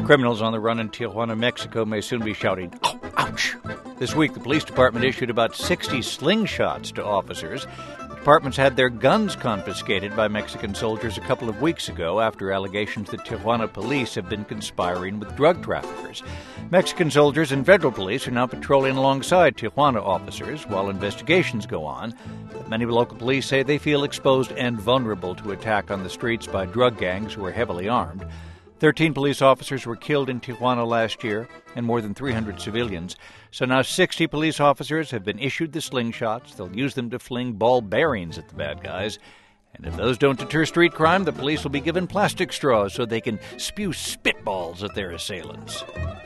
Criminals on the run in Tijuana, Mexico may soon be shouting, "Oh, ouch!" This week, the police department issued about 60 slingshots to officers. The departments had their guns confiscated by Mexican soldiers a couple of weeks ago after allegations that Tijuana police have been conspiring with drug traffickers. Mexican soldiers and federal police are now patrolling alongside Tijuana officers while investigations go on. But many local police say they feel exposed and vulnerable to attack on the streets by drug gangs who are heavily armed. 13 police officers were killed in Tijuana last year, and more than 300 civilians. So now 60 police officers have been issued the slingshots. They'll use them to fling ball bearings at the bad guys. And if those don't deter street crime, the police will be given plastic straws so they can spew spitballs at their assailants.